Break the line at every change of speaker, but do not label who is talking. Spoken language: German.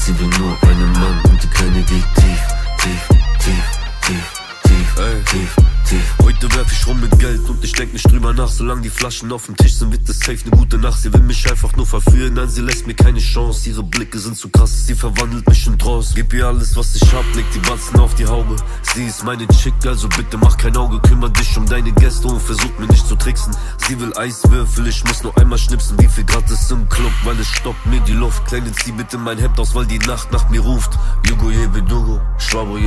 Sie will nur einen Mann und die Kleine geht tief, tief, tief, tief, tief,
ey,
tief, tief.
Heute werf ich rum mit Geld und ich denk nicht drüber nach. Solange die Flaschen auf dem Tisch sind, wird das safe ne gute Nacht. Sie will mich einfach nur verführen, nein, sie lässt mir keine Chance. Ihre Blicke sind zu krass, sie verwandelt mich in Trance. Gib ihr alles, was ich hab, leg die Batzen auf die Haube. Sie ist meine Chick, also bitte mach kein Auge. Kümmer dich um deine Gäste und versuch mir nicht zu tricksen. Sie will Eiswürfel, ich muss nur einmal schnipsen. Wie viel Grad ist im Club, weil es stoppt mir die Luft. Kleine, zieh bitte mein Hemd aus, weil die Nacht nach mir ruft. Jugo je Bedugo, Schwabo je